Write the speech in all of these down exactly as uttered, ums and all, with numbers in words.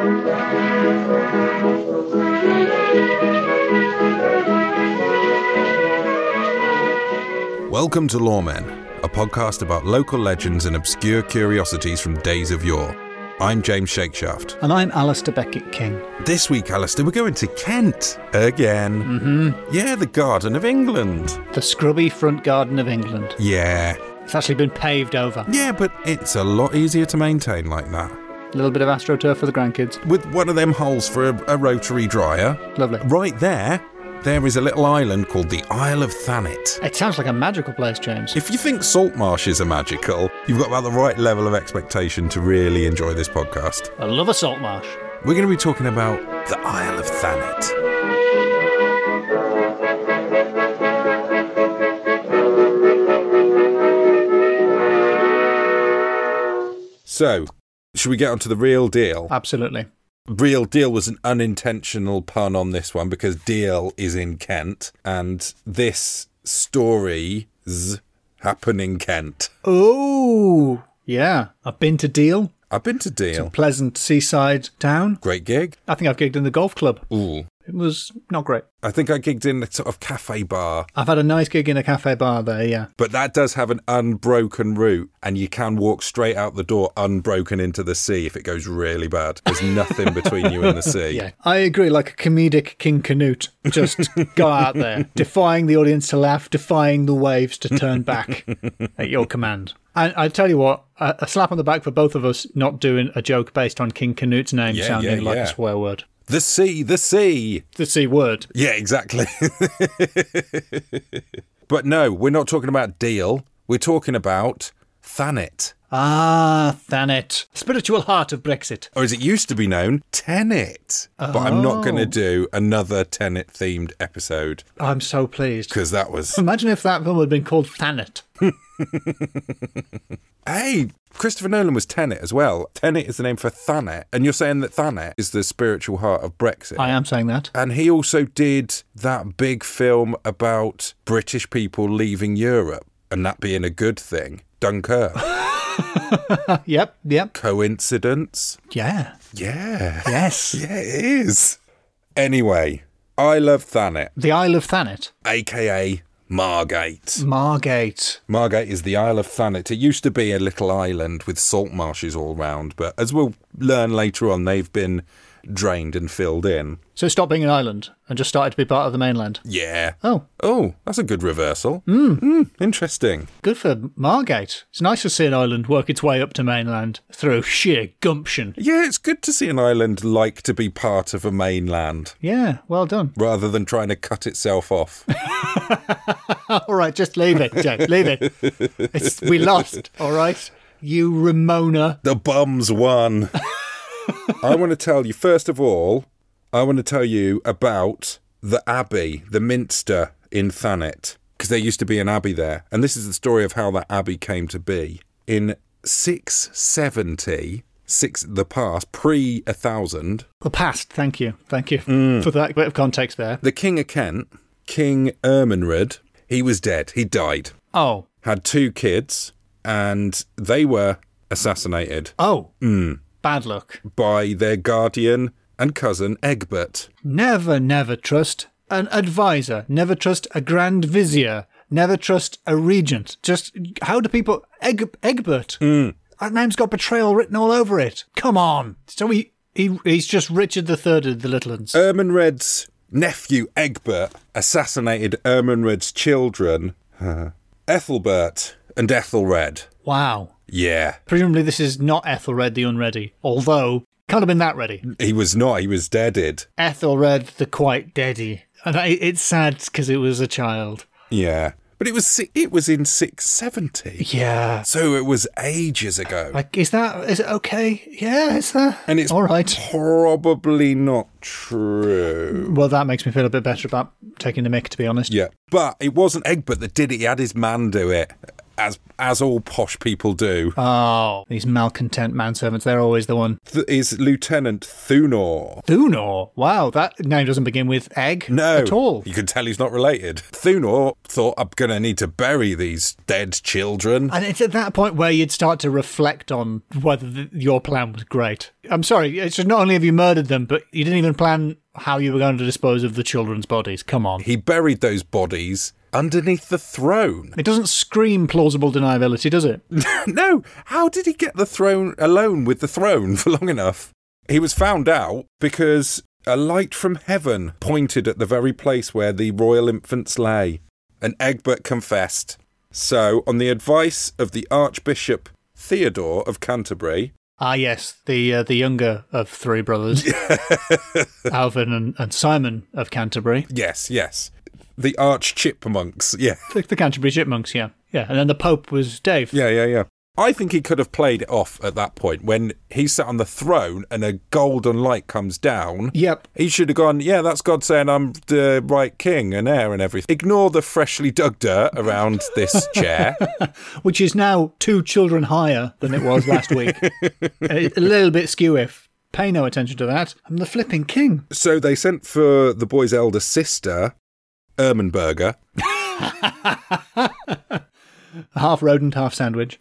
Welcome to Lawmen, a podcast about local legends and obscure curiosities from days of yore. I'm James Shakeshaft. And I'm Alistair Beckett-King. This week, Alistair, we're going to Kent again. Mm-hmm. Yeah, the Garden of England. The scrubby front garden of England. Yeah. It's actually been paved over. Yeah, but it's a lot easier to maintain like that. A little bit of AstroTurf for the grandkids. With one of them holes for a, a rotary dryer. Lovely. Right there, there is a little island called the Isle of Thanet. It sounds like a magical place, James. If you think salt marshes are magical, you've got about the right level of expectation to really enjoy this podcast. I love a salt marsh. We're going to be talking about the Isle of Thanet. So, should we get on to the real deal? Absolutely. Real deal was an unintentional pun on this one because Deal is in Kent and this story's happen in Kent. Oh, yeah. I've been to Deal. I've been to Deal. It's a pleasant seaside town. Great gig. I think I've gigged in the golf club. Ooh. It was not great. I think I gigged in a sort of cafe bar. I've had a nice gig in a cafe bar there, yeah. But that does have an unbroken route and you can walk straight out the door unbroken into the sea if it goes really bad. There's nothing between you and the sea. Yeah, I agree, like a comedic King Canute. Just go out there, defying the audience to laugh, defying the waves to turn back at your command. And I tell you what, a, a slap on the back for both of us not doing a joke based on King Canute's name yeah, sounding yeah, like yeah. a swear word. The sea, the sea. The C word. Yeah, exactly. But no, we're not talking about Deal. We're talking about Thanet. Ah, Thanet. Spiritual heart of Brexit. Or as it used to be known, Tenet. Oh. But I'm not going to do another Tenet-themed episode. I'm so pleased. Because that was... Imagine if that film had been called Thanet. Hey, Christopher Nolan was Tenet as well. Tenet is the name for Thanet. And you're saying that Thanet is the spiritual heart of Brexit. I am saying that. And he also did that big film about British people leaving Europe and that being a good thing. Dunkirk. Yep, yep. Coincidence? Yeah. Yeah. Yes. Yeah, it is. Anyway, I love Thanet. The Isle of Thanet. A K A Margate. Margate. Margate is the Isle of Thanet. It used to be a little island with salt marshes all round, but as we'll learn later on, they've been drained and filled in. So it stopped being an island and just started to be part of the mainland. Yeah. Oh. Oh, that's a good reversal. Mm. Mm, interesting. Good for Margate. It's nice to see an island work its way up to mainland through sheer gumption. Yeah, it's good to see an island like to be part of a mainland. Yeah, well done. Rather than trying to cut itself off. All right, just leave it, Jay. Leave it. It's, we lost, all right? You Ramona. The bums won. I want to tell you, first of all, I want to tell you about the Abbey, the Minster in Thanet, because there used to be an abbey there. And this is the story of how that abbey came to be. In six seventy, six, the past, pre one thousand. The past, thank you. Thank you mm. for that bit of context there. The King of Kent, King Ermenred, he was dead. He died. Oh. Had two kids, and they were assassinated. Oh. Mm. Bad luck. By their guardian and cousin, Egbert. Never, never trust an advisor. Never trust a grand vizier. Never trust a regent. Just, how do people... Egg, Egbert. Mm. That name's got betrayal written all over it. Come on. So he, he he's just Richard the Third of the Little Uns. Ermenred's nephew, Egbert, assassinated Ermenred's children, uh, Ethelbert and Ethelred. Wow. Yeah. Presumably this is not Ethelred the Unready, although can't have been that ready. He was not, he was deaded. Ethelred the Quite Deady. And I, it's sad because it was a child. Yeah. But it was it was in six seventy. Yeah. So it was ages ago. Like, is that, is it okay? Yeah, is that? And it's all right. Probably not true. Well, that makes me feel a bit better about taking the mick, to be honest. Yeah. But it wasn't Egbert that did it. He had his man do it. as as all posh people do, Oh, these malcontent manservants, they're always the one. th- is Lieutenant Thunor. Thunor. Wow, that name doesn't begin with egg No, at all. you can tell he's not related. Thunor thought, I'm going to need to bury these dead children. And it's at that point where you'd start to reflect on whether th- your plan was great. I'm sorry, it's just not only have you murdered them, but you didn't even plan how you were going to dispose of the children's bodies. Come on. He buried those bodies underneath the throne. It doesn't scream plausible deniability, does it? No, how did he get the throne alone with the throne for long enough? He was found out because a light from heaven pointed at the very place where the royal infants lay, and Egbert confessed. So, on the advice of the Archbishop Theodore of Canterbury... Ah, yes, the uh, the younger of three brothers, Alvin and, and Simon of Canterbury. Yes, yes. The Arch Chipmunks, yeah. The, the Canterbury Chipmunks, yeah. Yeah, and then the Pope was Dave. Yeah, yeah, yeah. I think he could have played it off at that point when he sat on the throne and a golden light comes down. Yep. He should have gone, yeah, that's God saying I'm the right king and heir and everything. Ignore the freshly dug dirt around this chair. Which is now two children higher than it was last week. a, a little bit skew-if. Pay no attention to that. I'm the flipping king. So they sent for the boy's elder sister, Ermenberger. Half rodent, half sandwich.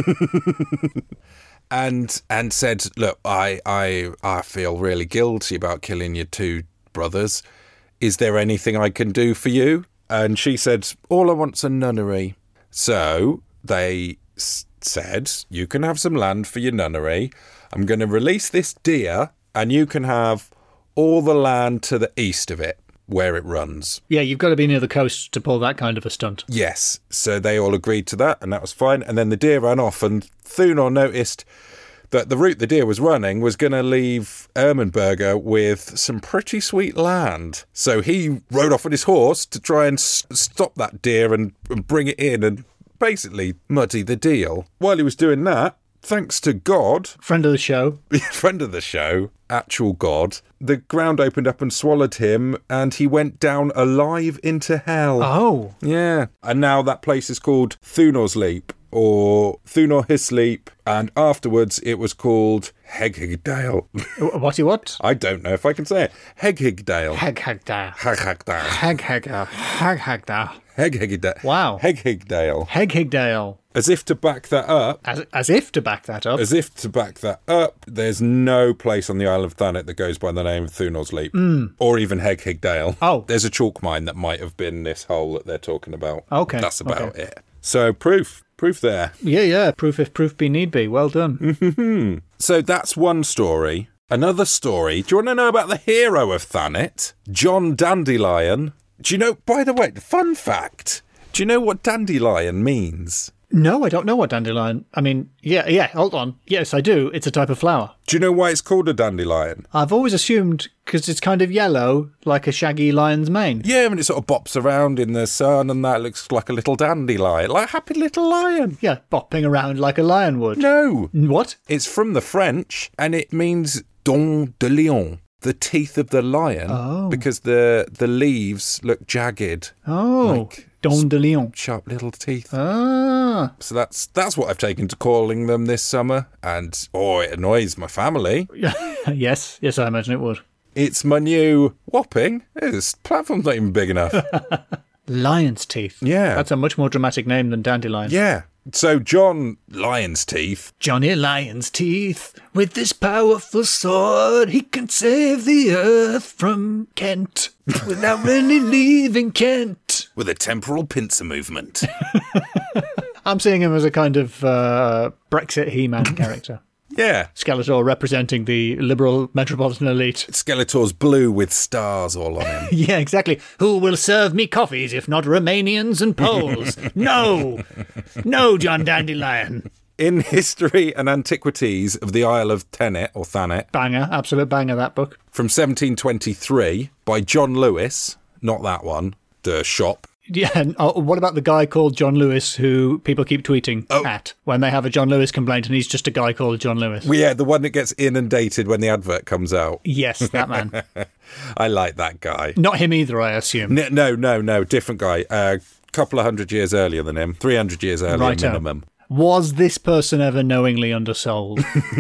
and and said, look, I, I I feel really guilty about killing your two brothers. Is there anything I can do for you? And she said, all I want's a nunnery. So they s- said, you can have some land for your nunnery. I'm going to release this deer, and you can have all the land to the east of it, where it runs. Yeah, you've got to be near the coast to pull that kind of a stunt. Yes. So they all agreed to that, and that was fine. And then the deer ran off, and Thunor noticed that the route the deer was running was going to leave Ermenberger with some pretty sweet land. So he rode off on his horse to try and s- stop that deer and, and bring it in and basically muddy the deal. While he was doing that, thanks to God, Friend of the show. friend of the show, actual God, the ground opened up and swallowed him, and he went down alive into hell. Oh. Yeah. And now that place is called Thunor's Leap, or Thunor His Leap, and afterwards it was called Heghigdale. What you what? I don't know if I can say it. Heghigdale. Heghagda. Heghigdale. Heghagda. Heghagda. Heghigdale. Wow. Heghigdale. Heghigdale. As if to back that up, As, as if to back that up. As if to back that up, there's no place on the Isle of Thanet that goes by the name of Thunor's Leap, mm. or even Heghigdale. Oh. There's a chalk mine that might have been this hole that they're talking about. Okay. That's about okay. it. So proof. Proof there. Yeah, yeah. Proof if proof be need be. Well done. So that's one story. Another story. Do you want to know about the hero of Thanet? John Dandelion. Do you know, by the way, fun fact, do you know what dandelion means? No, I don't know what dandelion. I mean, yeah, yeah, hold on. Yes, I do. It's a type of flower. Do you know why it's called a dandelion? I've always assumed because it's kind of yellow, like a shaggy lion's mane. Yeah, and it sort of bops around in the sun, and that looks like a little dandelion, like a happy little lion. Yeah, bopping around like a lion would. No. What? It's from the French, and it means dent de lion, the teeth of the lion, Oh. because the the leaves look jagged. Oh, Like Don de Lion. Sharp little teeth. Ah. So that's that's what I've taken to calling them this summer, and oh, it annoys my family. Yes, yes, I imagine it would. It's my new Wapping. This platform's not even big enough. Lion's teeth. Yeah. That's a much more dramatic name than dandelion. Yeah. So John Lion's Teeth. Johnny Lion's teeth. With this powerful sword, he can save the earth from Kent without really leaving Kent. With a temporal pincer movement. I'm seeing him as a kind of uh, Brexit He-Man character. Yeah. Skeletor representing the liberal metropolitan elite. Skeletor's blue with stars all on him. Yeah, exactly. Who will serve me coffees if not Romanians and Poles? No! No, John Dandelion. In History and Antiquities of the Isle of Thanet, or Thanet, Banger, absolute banger, that book. from seventeen twenty-three, by John Lewis, not that one, the shop. Yeah, and oh, what about the guy called John Lewis who people keep tweeting Oh. at when they have a John Lewis complaint and he's just a guy called John Lewis? Well, yeah, the one that gets inundated when the advert comes out. Yes, that man. I like that guy. Not him either, I assume. No, no, no, no, different guy. Uh, couple of hundred years earlier than him, three hundred years earlier Righto. minimum. Was this person ever knowingly undersold?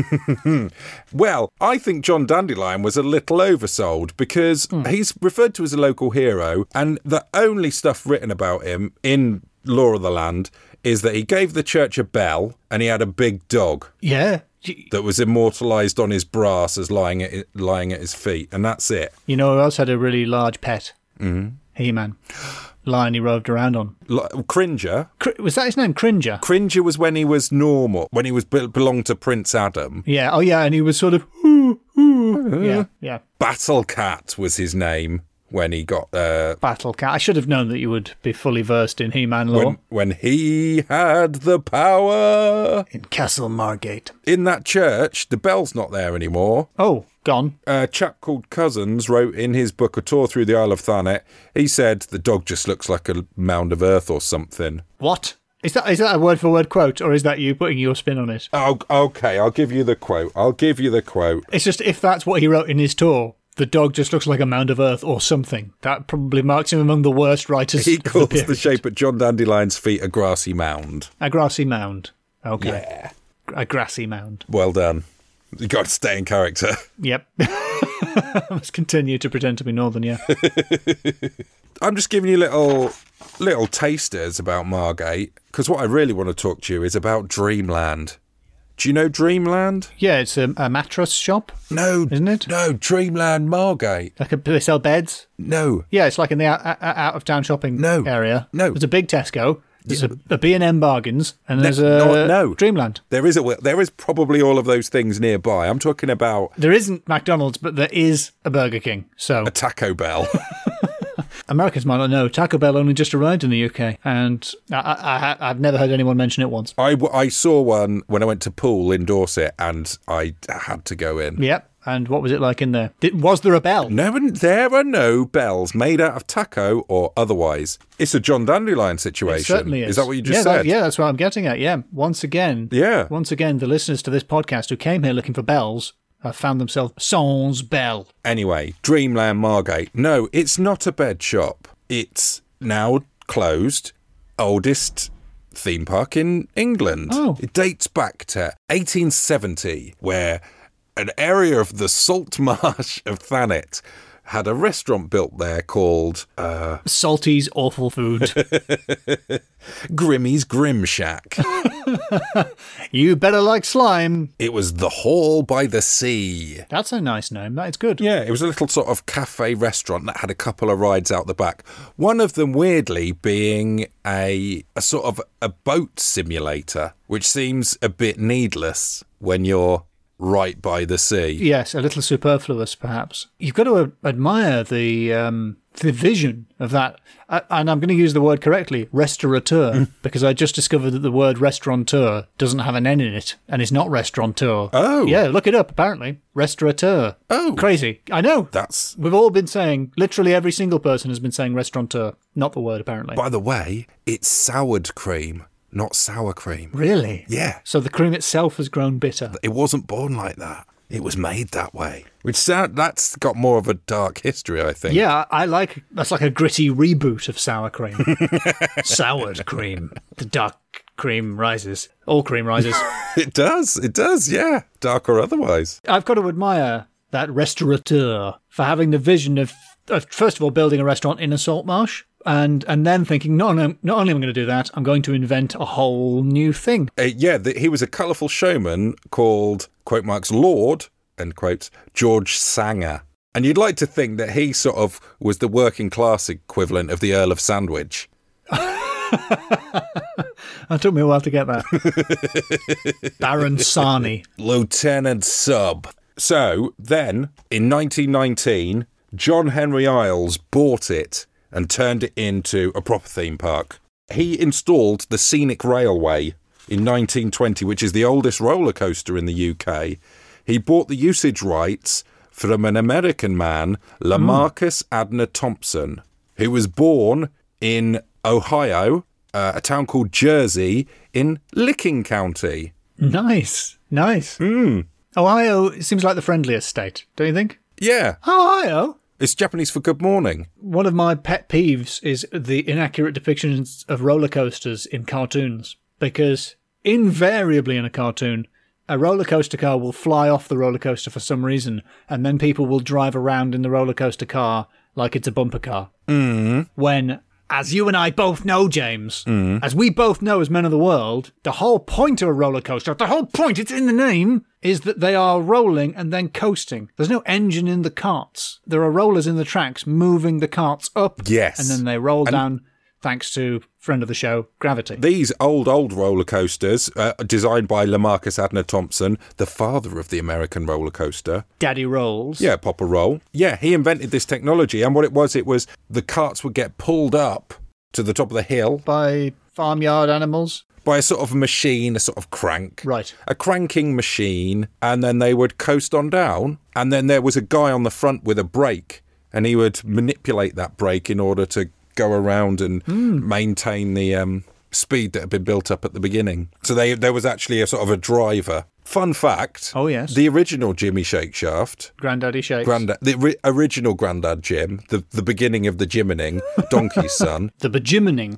Well, I think John Dandelion was a little oversold because Mm. he's referred to as a local hero, and the only stuff written about him in Law of the Land is that he gave the church a bell and he had a big dog Yeah. Y- that was immortalised on his brass as lying at lying at his feet, and that's it. You know who else had a really large pet? Mm-hmm. He-Man. Lion he roved around on. L- Cringer. Cr- was that his name? Cringer? Cringer was when he was normal, when he was be- belonged to Prince Adam. Yeah. Oh, yeah. And he was sort of... Ooh, ooh. Yeah. Yeah. Battle Cat was his name when he got uh, Battle Cat. I should have known that you would be fully versed in He-Man lore. when when he had the power. In Castle Margate. In that church, the bell's not there anymore. Oh, gone. A chap called Cousins wrote in his book A Tour Through the Isle of Thanet, he said the dog just looks like a mound of earth or something. What? Is that is that a word for word quote, or is that you putting your spin on it? Oh, okay, I'll give you the quote. I'll give you the quote. It's just if that's what he wrote in his tour, the dog just looks like a mound of earth or something. That probably marks him among the worst writers. He of the calls the, period. shape at John Dandelion's feet a grassy mound. A grassy mound. Okay. Yeah. A grassy mound. Well done. You got to stay in character. Yep. I must continue to pretend to be northern, yeah. I'm just giving you little little tasters about Margate, because what I really want to talk to you is about Dreamland. Do you know Dreamland? Yeah, it's a, a mattress shop, No. isn't it? No, Dreamland Margate. Like a, they sell beds. No. Yeah, it's like in the out, out, out of town shopping No. area. No. There's a big Tesco. There's a, a B and M Bargains, and there's no, a no. Dreamland. There is a there is probably all of those things nearby. I'm talking about There isn't McDonald's, but there is a Burger King. So a Taco Bell. Americans might not know. Taco Bell only just arrived in the U K, and I, I, I, I've never heard anyone mention it once. I, w- I saw one when I went to Poole in Dorset, and I had to go in. Yep. And what was it like in there? Did, was there a bell? No, there are no bells made out of taco or otherwise. It's a John Dandelion situation. It certainly is. Is that what you just yeah, said? That, yeah, that's what I'm getting at. Yeah. Once again. Yeah. Once again, the listeners to this podcast who came here looking for bells have found themselves sans bell. Anyway, Dreamland Margate. No, it's not a bed shop. It's now closed. Oldest theme park in England. Oh. It dates back to eighteen seventy, where an area of the salt marsh of Thanet had a restaurant built there called uh, Salty's awful food. Grimmy's Grim Shack. You better like slime. It was the Hall by the Sea. That's a nice name. That is good. Yeah, it was a little sort of cafe restaurant that had a couple of rides out the back. One of them, weirdly, being a, a sort of a boat simulator, which seems a bit needless when you're right by the sea. Yes, a little superfluous, perhaps. You've got to uh, admire the um, the vision of that. Uh, and I'm going to use the word correctly, restaurateur, because I just discovered that the word restaurateur doesn't have an N in it, and it's not restaurateur. Oh. Yeah, look it up, apparently. Restaurateur. Oh. Crazy. I know. That's, We've all been saying, literally every single person has been saying restaurateur, not the word, apparently. by the way, it's soured cream, not sour cream. Really? Yeah. So the cream itself has grown bitter. It wasn't born like that. It was made that way. Which sound, that's got more of a dark history, I think. Yeah, I like that's like a gritty reboot of sour cream. Soured cream. The dark cream rises. All cream rises. It does. It does, yeah. Dark or otherwise. I've got to admire that restaurateur for having the vision of, of first of all, building a restaurant in a salt marsh. And and then thinking, no, no, not only am I going to do that, I'm going to invent a whole new thing. Uh, yeah, the, he was a colourful showman called, quote marks, Lord, end quotes, George Sanger. And you'd like to think that he sort of was the working class equivalent of the Earl of Sandwich. It took me a while to get that. Baron Sarney. Lieutenant Sub. So then, in nineteen nineteen, John Henry Iles bought it and turned it into a proper theme park. He installed the Scenic Railway in nineteen twenty, which is the oldest roller coaster in the U K. He bought the usage rights from an American man, Lamarcus Adner Thompson, who was born in Ohio, uh, a town called Jersey in Licking County. Nice, nice. Mm. Ohio seems like the friendliest state, don't you think? Yeah. Ohio? It's Japanese for good morning. One of my pet peeves is the inaccurate depictions of roller coasters in cartoons, because invariably in a cartoon, a roller coaster car will fly off the roller coaster for some reason, and then people will drive around in the roller coaster car like it's a bumper car. Mm. When, as you and I both know, James, Mm. as we both know as men of the world, the whole point of a roller coaster, the whole point, it's in the name, is that they are rolling and then coasting. There's no engine in the carts. There are rollers in the tracks moving the carts up. Yes. And then they roll And- down thanks to friend of the show, gravity. These old, old roller coasters, uh, designed by Lamarcus Adner Thompson, the father of the American roller coaster. Daddy rolls. Yeah, Papa Roll. Yeah, he invented this technology. And what it was, it was the carts would get pulled up to the top of the hill By farmyard animals. by a sort of machine, a sort of crank. Right. A cranking machine. And then they would coast on down. And then there was a guy on the front with a brake. And he would manipulate that brake in order to go around and Mm. maintain the um, speed that had been built up at the beginning. So they, there was actually a sort of a driver. Fun fact. Oh, yes. The original Jimmy Shakeshaft, Granddaddy Shakes. Grandad, the ri- original Grandad Jim, the, the beginning of the Jimmining, Donkey's son. The Bejimening.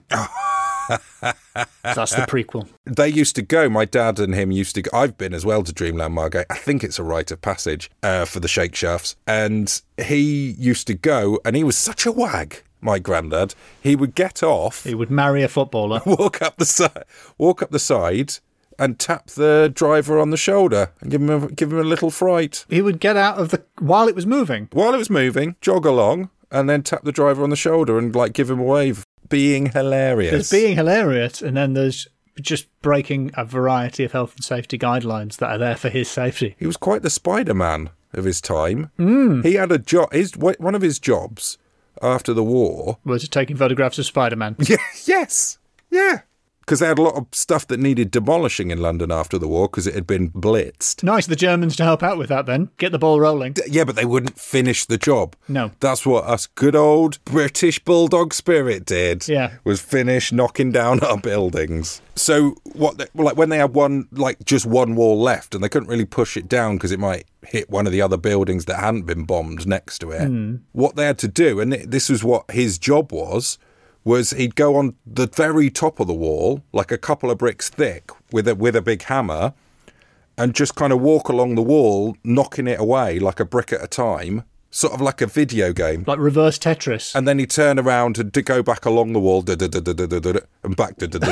That's the prequel. They used to go, my dad and him used to go, I've been as well to Dreamland Margate. I think it's a rite of passage uh, for the Shakeshafts. And he used to go, and he was such a wag, my granddad. He would get off, He would marry a footballer. walk up the side, walk up the side, and tap the driver on the shoulder and give him a, give him a little fright. He would get out of the... while it was moving. While it was moving, jog along, and then tap the driver on the shoulder and like give him a wave. Being hilarious. There's being hilarious, and then there's just breaking a variety of health and safety guidelines that are there for his safety. He was quite the Spider-Man of his time. Mm. He had a job. His one of his jobs after the war. Was taking photographs of Spider-Man. Yeah, yes, yeah. Because they had a lot of stuff that needed demolishing in London after the war because it had been blitzed. Nice of the Germans to help out with that then. Get the ball rolling. Yeah, but they wouldn't finish the job. No. That's what us good old British bulldog spirit did. Yeah. Was finish knocking down our buildings. So what? They, like when they had one, like just one wall left, and they couldn't really push it down because it might hit one of the other buildings that hadn't been bombed next to it. Mm. What they had to do, and this was what his job was, was he'd go on the very top of the wall, like a couple of bricks thick, with a with a big hammer, and just kind of walk along the wall, knocking it away like a brick at a time, sort of like a video game. Like reverse Tetris. And then he'd turn around and to go back along the wall, and back,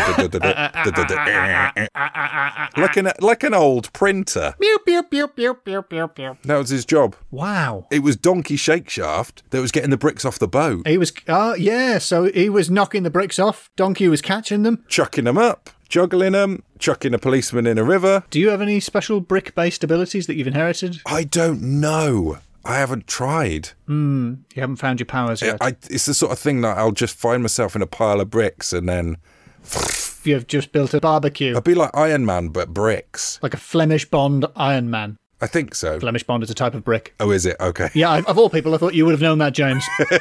like an like an old printer. Pew, pew, pew, pew, pew, pew, pew. That was his job. Wow. It was Donkey Shakeshaft that was getting the bricks off the boat, He was... Oh, yeah, so he was knocking the bricks off. Donkey was catching them. chucking them up, juggling them, chucking a policeman in a river. Do you have any special brick-based abilities that you've inherited? I don't know. I haven't tried. You haven't found your powers yet. I, it's the sort of thing that I'll just find myself in a pile of bricks and then You've just built a barbecue. I'd be like Iron Man, but bricks. Like a Flemish Bond Iron Man. I think so. Flemish Bond is a type of brick. Oh, is it? Okay. Yeah, I- of all people, I thought you would have known that, James.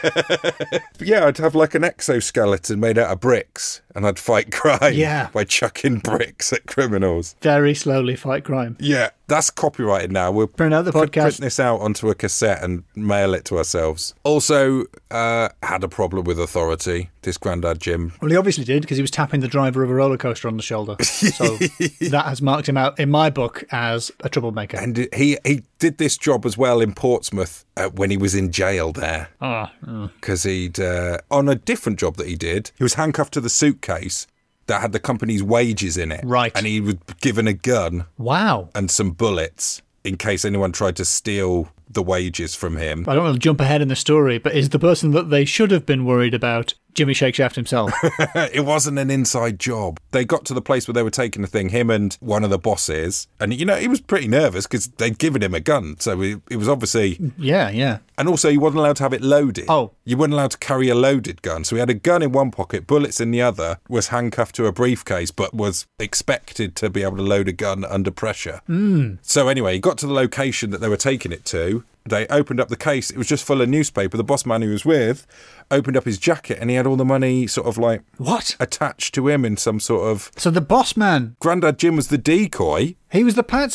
Yeah, I'd have like an exoskeleton made out of bricks and I'd fight crime Yeah. by chucking bricks at criminals. Very slowly fight crime. Yeah, that's copyrighted now. We'll Print out the print podcast. this out onto a cassette and mail it to ourselves. Also, uh, had a problem with authority, this Grandad Jim. Well, he obviously did, because he was tapping the driver of a roller coaster on the shoulder. So that has marked him out, in my book, as a troublemaker. And he, he did this job as well in Portsmouth uh, when he was in jail there. Ah, mm. Because he'd, uh, on a different job that he did, he was handcuffed to the suitcase that had the company's wages in it. Right. And he was given a gun Wow. and some bullets in case anyone tried to steal the wages from him. I don't want to jump ahead in the story, but is the person that they should have been worried about Jimmy Shakeshaft himself? It wasn't an inside job. They got to the place where they were taking the thing, him and one of the bosses. And, you know, he was pretty nervous because they'd given him a gun. So he, he was obviously... Yeah, yeah. And also, he wasn't allowed to have it loaded. Oh. You weren't allowed to carry a loaded gun. So he had a gun in one pocket, bullets in the other, was handcuffed to a briefcase, but was expected to be able to load a gun under pressure. Mm. So anyway, he got to the location that they were taking it to. They opened up the case. It was just full of newspaper. The boss man he was with opened up his jacket and he had all the money sort of like What? attached to him in some sort of... So the boss man, Grandad Jim was the decoy. he was the patsy.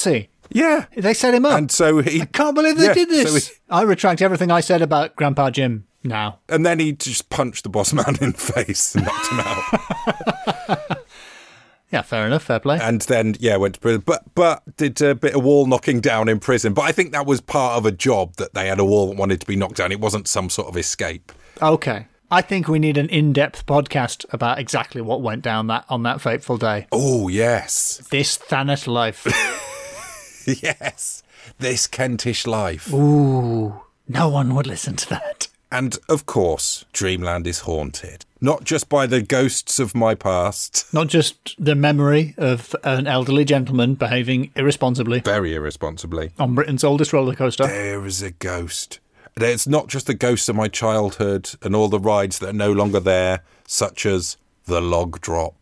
Yeah. They set him up. And so he... I can't believe they yeah, did this. So he, I retract everything I said about Grandpa Jim now. and then he just punched the boss man in the face and knocked him out. Yeah, fair enough, fair play. And then, yeah, went to prison. But, but did a bit of wall knocking down in prison. But I think that was part of a job, that they had a wall that wanted to be knocked down. It wasn't some sort of escape. Okay. I think we need an in-depth podcast about exactly what went down that on that fateful day. Oh, yes. This Thanet life. Yes. This Kentish life. Ooh. No one would listen to that. And, of course, Dreamland is haunted. Not just by the ghosts of my past. Not just the memory of an elderly gentleman behaving irresponsibly Very irresponsibly. on Britain's oldest roller coaster. There is a ghost. It's not just the ghosts of my childhood and all the rides that are no longer there, such as the log drop.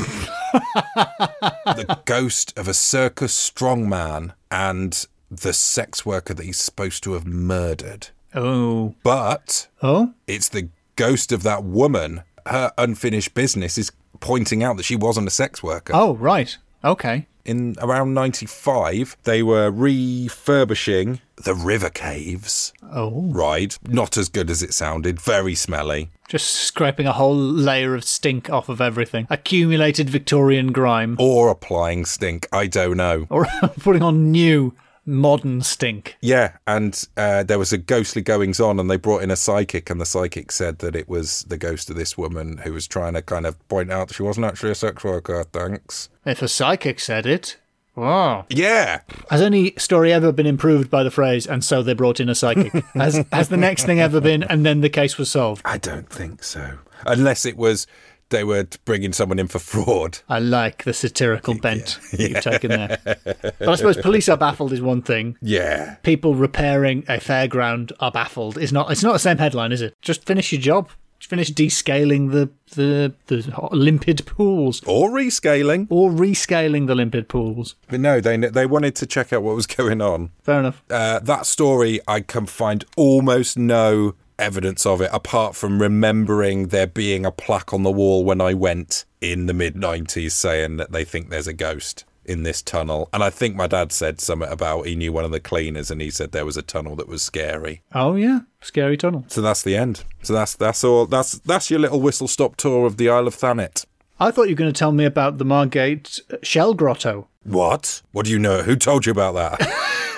The ghost of a circus strongman and the sex worker that he's supposed to have murdered. Oh. But Oh? it's the ghost of that woman. Her unfinished business is pointing out that she wasn't a sex worker. Oh, right. Okay. In around ninety-five, they were refurbishing the River Caves Oh. ride. Not as good as it sounded. Very smelly. Just scraping a whole layer of stink off of everything. Accumulated Victorian grime. Or applying stink. I don't know. Or putting on new modern stink. Yeah, and uh, there was a ghostly goings on, and they brought in a psychic, and the psychic said that it was the ghost of this woman who was trying to kind of point out that she wasn't actually a sex worker. Thanks. If a psychic said it. Wow. Yeah. Has any story ever been improved by the phrase, and so they brought in a psychic? Has, has the next thing ever been, and then the case was solved? I don't think so. Unless it was they were bringing someone in for fraud. I like the satirical bent that you've taken there. But I suppose police are baffled is one thing. Yeah. People repairing a fairground are baffled. It's not It's not the same headline, is it? Just finish your job. Just finish descaling the, the, the limpid pools. Or rescaling. Or rescaling the limpid pools. But no, they they wanted to check out what was going on. Fair enough. Uh, that story, I can find almost no evidence of it, apart from remembering there being a plaque on the wall when I went in the mid nineties saying that they think there's a ghost in this tunnel. And I think my dad said something about he knew one of the cleaners and he said there was a tunnel that was scary. Oh, yeah. Scary tunnel. So that's the end. So that's that's all. That's that's your little whistle-stop tour of the Isle of Thanet. I thought you were going to tell me about the Margate Shell Grotto. What? What do you know? Who told you about that?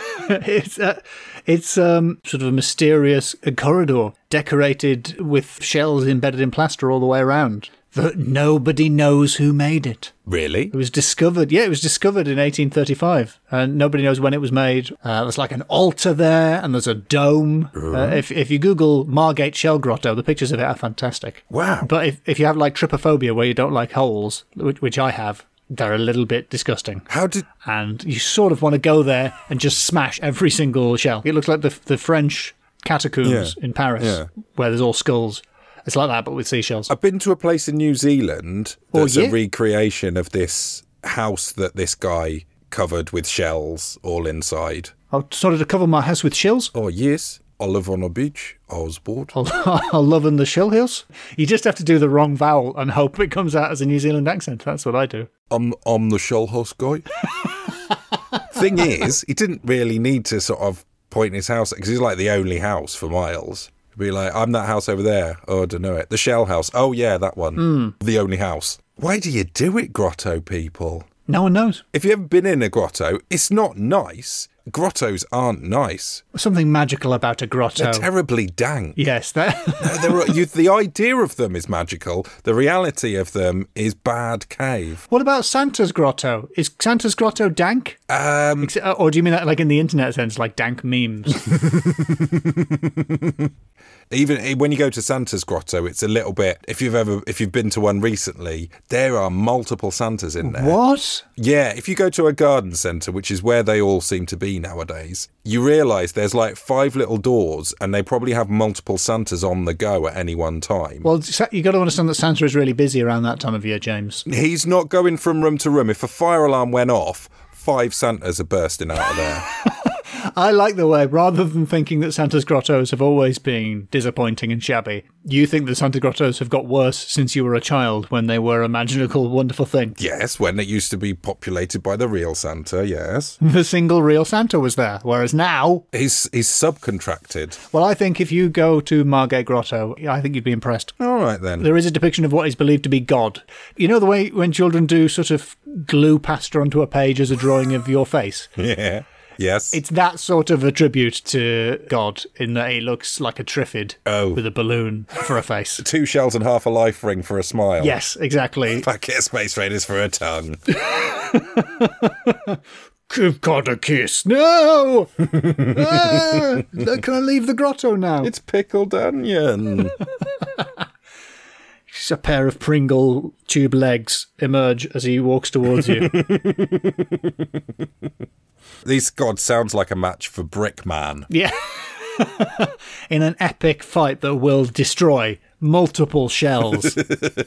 It's uh, it's um, sort of a mysterious corridor decorated with shells embedded in plaster all the way around. That nobody knows who made it. Really? It was discovered. Yeah, it was discovered in eighteen thirty-five, and nobody knows when it was made. Uh, there's like an altar there, and there's a dome. Uh, if if you Google Margate Shell Grotto, the pictures of it are fantastic. Wow. But if if you have like trypophobia, where you don't like holes, which, which I have, they're a little bit disgusting. How did... And you sort of want to go there and just smash every single shell. It looks like the the French catacombs Yeah. in Paris, Yeah. where there's all skulls. It's like that, but with seashells. I've been to a place in New Zealand that's Oh, yeah? a recreation of this house that this guy covered with shells all inside. I started to cover my house with shells. Oh, yes. I live on a beach. I was bored. I love in the shell hills. You just have to do the wrong vowel and hope it comes out as a New Zealand accent. That's what I do. I'm, I'm the shell house guy. Thing is, he didn't really need to sort of point his house, because he's like the only house for miles. Be like, I'm that house over there. Oh, I don't know it. The shell house. Oh, yeah, that one. Mm. The only house. Why do you do it, grotto people? No one knows. If you've ever been in a grotto, it's not nice. Grottos aren't nice. Something magical about a grotto. They're terribly dank. Yes, that. There are, you, the idea of them is magical. The reality of them is bad cave. What about Santa's grotto? Is Santa's grotto dank? Um, Ex- Or do you mean that like in the internet sense, like dank memes? even when you go to Santa's grotto, it's a little bit. If you've ever, if you've been to one recently, there are multiple Santas in there. What? Yeah, if you go to a garden centre, which is where they all seem to be nowadays, you realise there's like five little doors, and they probably have multiple Santas on the go at any one time. Well, you got to understand that Santa is really busy around that time of year, James. He's not going from room to room. If a fire alarm went off, five Santas are bursting out of there. I like the way, rather than thinking that Santa's grottos have always been disappointing and shabby, you think that Santa grottos have got worse since you were a child when they were a magical, wonderful thing. Yes, when it used to be populated by the real Santa, yes. The single real Santa was there, whereas now... He's, he's subcontracted. Well, I think if you go to Margate Grotto, I think you'd be impressed. All right, then. There is a depiction of what is believed to be God. You know the way when children do sort of glue pasta onto a page as a drawing of your face? Yeah. Yes. It's that sort of a tribute to God in that he looks like a Triffid Oh. with a balloon for a face. Two shells and half a life ring for a smile. Yes, exactly. Packet of Space Raiders for a tongue. Give God a kiss. No! Ah, can I leave the grotto now? It's pickled onion. A pair of Pringle tube legs emerge as he walks towards you. This god sounds like a match for Brickman. Yeah. In an epic fight that will destroy multiple shells.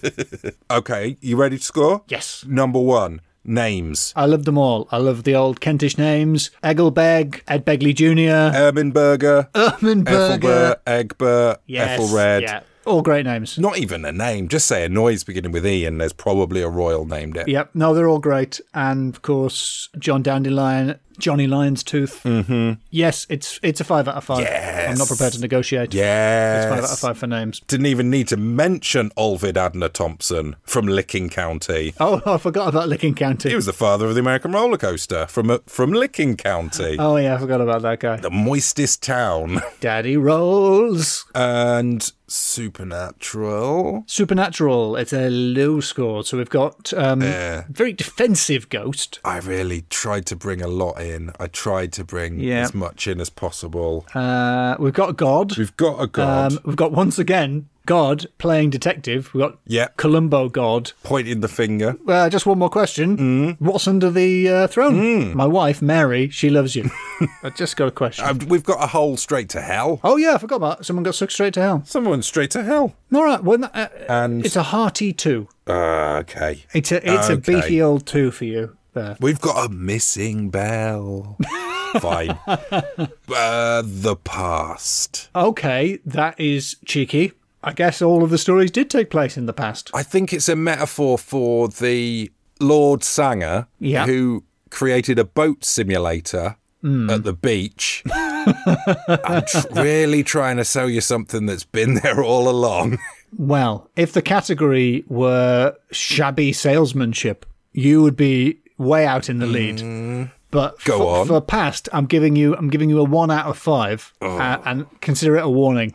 Okay, you ready to score? Yes. Number one, names. I love them all. I love the old Kentish names. Egglebeg, Ed Begley Junior Ermenberger. Ermenberger. Ethelbert, Egbert, Yes, Ethelred. yeah. All great names. Not even a name. Just say a noise beginning with E and there's probably a royal named it. Yep. No, they're all great. And, of course, John Dandelion, Johnny Lion's Tooth. Mm-hmm. Yes, it's it's a five out of five. Yes. I'm not prepared to negotiate. Yes. It's five out of five for names. Didn't even need to mention Olvid Adner Thompson from Licking County. Oh, I forgot about Licking County. He was the father of the American roller coaster from uh, from Licking County. Oh, yeah, I forgot about that guy. The moistest town. Daddy Rolls. And Supernatural. Supernatural. It's a low score. So we've got um, Uh, very defensive ghost. I really tried to bring a lot in. I tried to bring Yeah. as much in as possible. Uh, we've got God. We've got a god. Um, we've got, once again, God playing detective. We've got Yeah. Columbo God. Pointing the finger. Uh, just one more question. Mm. What's under the uh, throne? My wife, Mary, she loves you. I just got a question. Uh, we've got a hole straight to hell. oh, yeah, I forgot about someone got sucked straight to hell. Someone straight to hell. All right, well, uh, And it's a hearty two. uh, okay. It's a, it's a Okay. beefy old two for you there. We've got a missing bell. Fine. Uh, the past. Okay, that is cheeky. I guess all of the stories did take place in the past. I think it's a metaphor for the Lord Sanger Yeah. who created a boat simulator at the beach. I'm tr- really trying to sell you something that's been there all along. Well, if the category were shabby salesmanship, you would be way out in the lead. But Go for, on. for past, I'm giving you I'm giving you a one out of five, uh, and consider it a warning.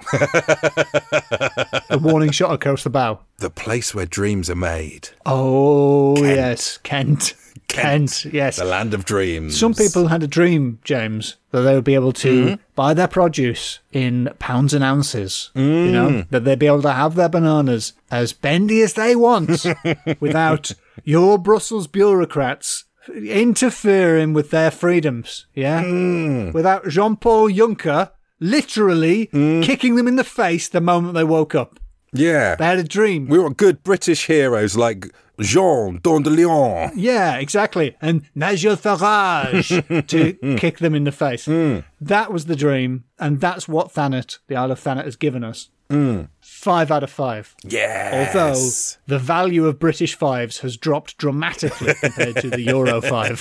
A warning shot across the bow. The place where dreams are made. Oh yes, Kent. Kent, yes. The land of dreams. Some people had a dream, James, that they would be able to buy their produce in pounds and ounces. You know, that they'd be able to have their bananas as bendy as they want without your Brussels bureaucrats interfering with their freedoms. Yeah, without Jean-Paul Juncker literally kicking them in the face the moment they woke up. Yeah. They had a dream. We want good British heroes like Jean Dandelion. Yeah, exactly. And Nigel Farage to kick them in the face. That was the dream, and that's what Thanet, the Isle of Thanet, has given us. Five out of five. Yes. Although the value of British fives has dropped dramatically compared to the Euro five.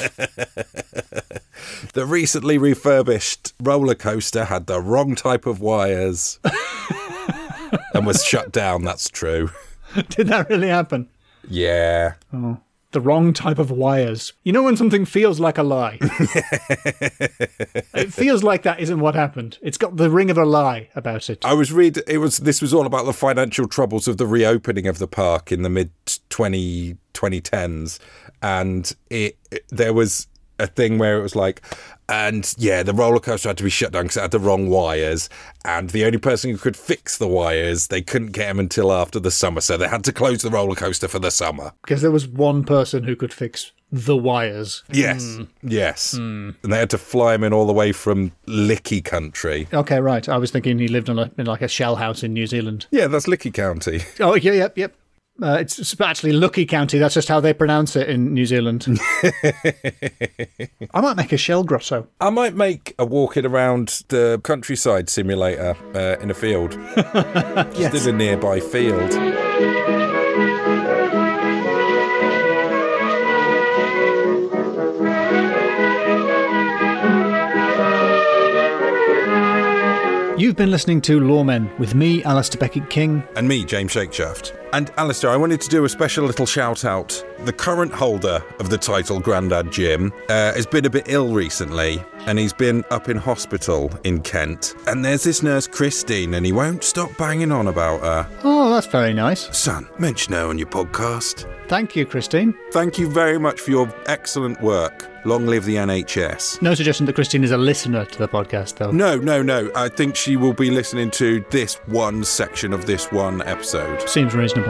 The recently refurbished roller coaster had the wrong type of wires and was shut down, that's true. Did that really happen? Yeah. The wrong type of wires. You know when something feels like a lie? It feels like that isn't what happened. It's got the ring of a lie about it. I was read it was this was all about the financial troubles of the reopening of the park in the mid twenty tens, and it, it there was a thing where it was like, and yeah, the roller coaster had to be shut down because it had the wrong wires, and the only person who could fix the wires, they couldn't get him until after the summer, so they had to close the roller coaster for the summer. Because there was one person who could fix the wires. Yes, yes, and they had to fly him in all the way from Licky Country. Okay, right. I was thinking he lived in, a, in like a shell house in New Zealand. Yeah, that's Licky County. Oh, yeah, yep, yep. Uh, it's, it's actually Lucky County. That's just how they pronounce it in New Zealand. I might make a shell grotto. I might make a walking around the countryside simulator uh, in a field. Yes. Just in a nearby field. You've been listening to Lawmen with me, Alistair Beckett-King. And me, James Shakeshaft. And Alistair, I wanted to do a special little shout out. The current holder of the title, Grandad Jim, uh, has been a bit ill recently, and he's been up in hospital in Kent. And there's this nurse, Christine, and he won't stop banging on about her. Oh, that's very nice. Son, mention her on your podcast. Thank you, Christine. Thank you very much for your excellent work. Long live the N H S. No suggestion that Christine is a listener to the podcast, though. No, no, no. I think she will be listening to this one section of this one episode. Seems reasonable.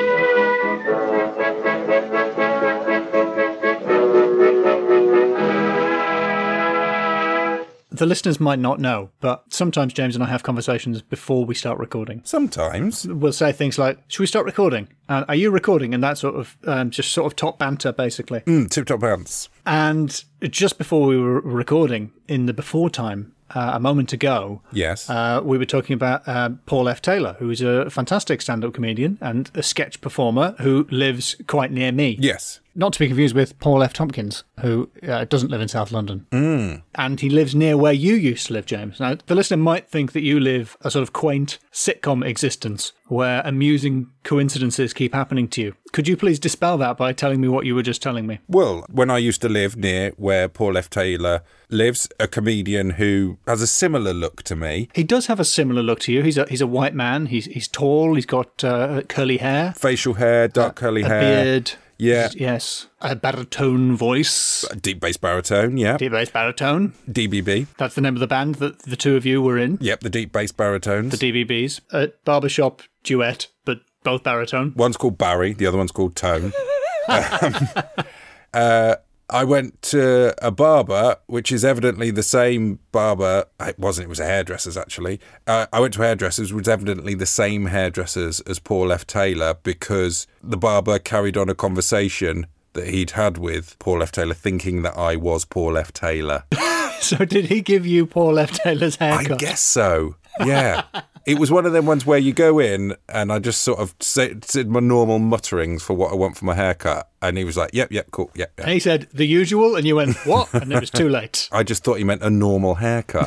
The listeners might not know, but sometimes James and I have conversations before we start recording. Sometimes. We'll say things like, should we start recording? Uh, are you recording? And that sort of, um, just sort of top banter, basically. Mm, tip-top pants. And just before we were recording, in the before time, uh, a moment ago, Yes. uh, we were talking about uh, Paul F. Taylor, who is a fantastic stand-up comedian and a sketch performer who lives quite near me. Yes. Not to be confused with Paul F. Tompkins, who uh, doesn't live in South London. Mm. And he lives near where you used to live, James. Now, the listener might think that you live a sort of quaint sitcom existence where amusing coincidences keep happening to you. Could you please dispel that by telling me what you were just telling me? Well, when I used to live near where Paul F. Taylor lives, a comedian who has a similar look to me. He does have a similar look to you. He's a he's a white man. He's he's tall. He's got uh, curly hair. Facial hair, dark curly a hair. beard. Yeah. Yes. A baritone voice. Deep bass baritone, yeah. Deep bass baritone. D B B. That's the name of the band that the two of you were in. Yep, the deep bass baritones. The D B Bs. A barbershop duet, but both baritone. One's called Barry, the other one's called Tone. um, uh, I went to a barber, which is evidently the same barber. It wasn't, it was a hairdresser's actually. Uh, I went to a hairdresser's, which was evidently the same hairdressers as Paul F. Taylor, because the barber carried on a conversation that he'd had with Paul F. Taylor, thinking that I was Paul F. Taylor. So did he give you Paul F. Taylor's haircut? I guess so, yeah. It was one of them ones where you go in and I just sort of said, said my normal mutterings for what I want for my haircut. And he was like, yep, yep, cool, yep, yep. And he said, the usual, and you went, what? And it was too late. I just thought he meant a normal haircut.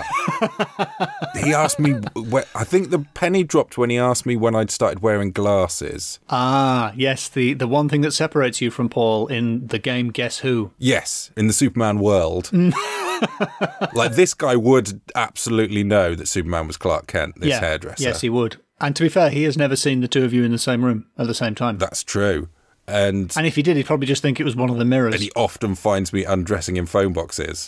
He asked me, I think the penny dropped when he asked me when I'd started wearing glasses. Ah, yes, the, the one thing that separates you from Paul in the game Guess Who. Yes, in the Superman world. Like, this guy would absolutely know that Superman was Clark Kent, this yeah, hairdresser. Yes, he would. And to be fair, he has never seen the two of you in the same room at the same time. That's true. And and if he did, he'd probably just think it was one of the mirrors. And he often finds me undressing in phone boxes.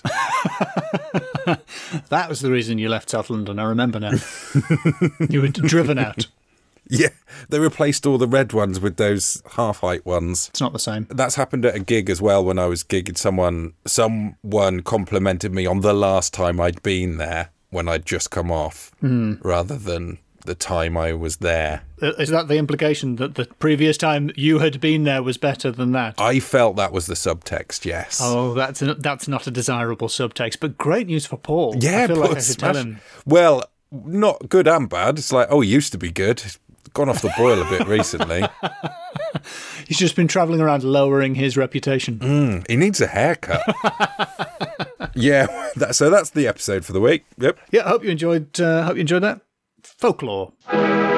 That was the reason you left South London, I remember now. You were driven out. Yeah, they replaced all the red ones with those half-height ones. It's not the same. That's happened at a gig as well when I was gigging. Someone, someone complimented me on the last time I'd been there when I'd just come off, mm. rather than the time I was there. Is that the implication, that the previous time you had been there was better than that? I felt that was the subtext, yes. Oh, that's a, that's not a desirable subtext, but great news for Paul. Yeah, I feel Paul, like I should tell him. Well, not good and bad. It's like, oh, he used to be good. He's gone off the boil a bit recently. He's just been travelling around lowering his reputation. Mm, he needs a haircut. Yeah, that, so that's the episode for the week. Yep. Yeah, I hope you enjoyed. Uh, hope you enjoyed that. Folklore.